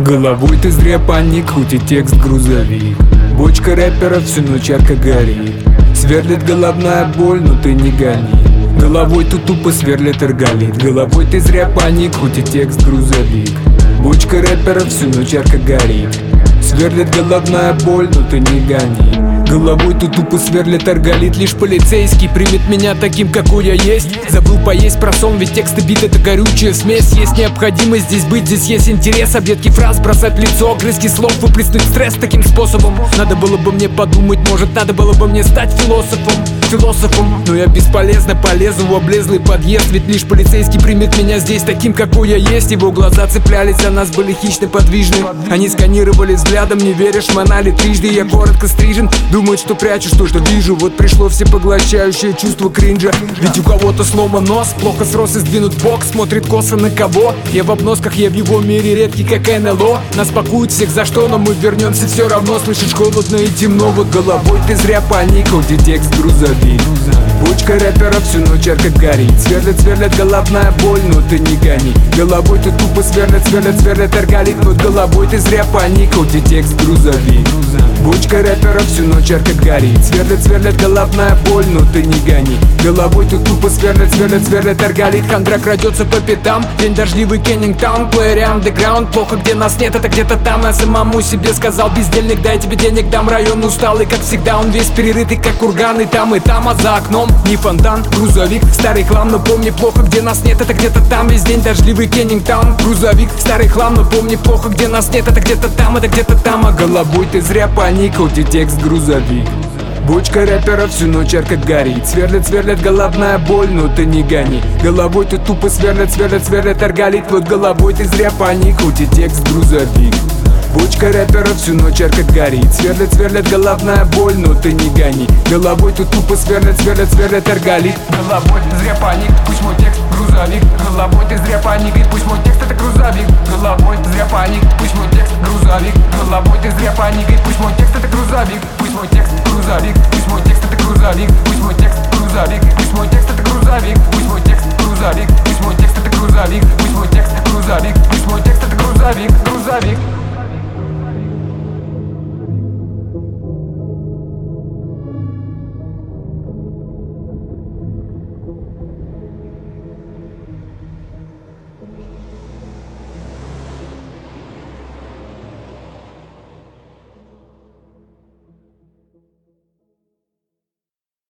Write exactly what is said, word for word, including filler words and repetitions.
Головой ты зря паник, крутит текст грузовик. Бочка рэпера всю ночь ярко горит. Сверлит головная боль, но ты не гони. Головой тут тупо сверлит эрголит. Головой ты зря паник, крутит текст грузовик. Бочка рэпера всю ночь ярко горит. Сверлит головная боль, но ты не гони. Головой тут тупо сверлит арголит. Лишь полицейский примет меня таким, какой я есть. Забыл поесть про сон, ведь тексты бит — это горючая смесь. Есть необходимость здесь быть, здесь есть интерес. Объедки фраз бросать в лицо, огрызки слов, выплеснуть стресс таким способом. Надо было бы мне подумать, может надо было бы мне стать философом. Философом, но я бесполезно полезу в облезлый подъезд. Ведь лишь полицейский примет меня здесь таким, какой я есть. Его глаза цеплялись, а нас были хищно подвижны. Они сканировали взглядом, не веря, шмонали трижды. Я коротко стрижен, думают, что прячу, что что вижу. Вот пришло всепоглощающее чувство кринжа. Ведь у кого-то сломан нос, плохо срос и сдвинут бок, смотрит косо на кого. Я в обносках, я в его мире редкий, как эн эл о. Нас пакуют всех за что, но мы вернемся все равно. Слышишь, холодно и темно, вот головой ты зря паникал, где текст грузовик. Бочка рэпера всю ночь ярко горит. Сверлит, сверлит головная боль, но ты не гони. Головой ты тупо сверлит, сверлит, сверлит арголит. Вот головой ты зря паникал, где текст грузовик. Бочка рэпера всю ночь ярко горит. Сверлит, сверлит головная боль, но ты не гони. Головой ты тупо сверлит, сверлит, сверлит арголит. Хандра крадется по пятам, день дождливый Кеннингтаун. Плеери андеграунд, плохо где нас нет, это где-то там. Я самому себе сказал, бездельник, дай тебе денег дам. Район усталый, как всегда, он весь перерытый, как курган. И там, и там, а за окном не фонтан, грузовик, старый хлам. Но помни, плохо где нас нет, это где-то там. Весь день дождливый Кеннингтаун. Грузовик, старый хлам, но помни, плохо где нас нет, это где-то там, это где-то там. А головой ты зря паникал, где текст грузовик. Бочка рэпера всю ночь ярко горит. Сверлит, сверлит головная боль, но ты не гони. Головой ты тупо сверлит, сверлит, сверлит арголит. Вот головой ты зря паникал, где текст грузовик. Бочка рэпера всю ночь ярко горит. Сверлит, сверлит головная боль, но ты не гони. Головой тут тупо сверлит, сверлит, сверлит арголит. Головой ты зря паник, пусть мой текст грузовик. Головой ты зря паник, пусть мой текст это грузовик. Головой ты зря паник, пусть мой текст грузовик. Головой ты зря паник, пусть мой текст это грузовик. Пусть мой текст грузовик, пусть мой текст это грузовик. Пусть мой текст грузовик, пусть мой текст это грузовик. Пусть мой текст грузовик, пусть мой текст это грузовик. Пусть мой текст грузовик, пусть мой текст это грузовик, грузовик.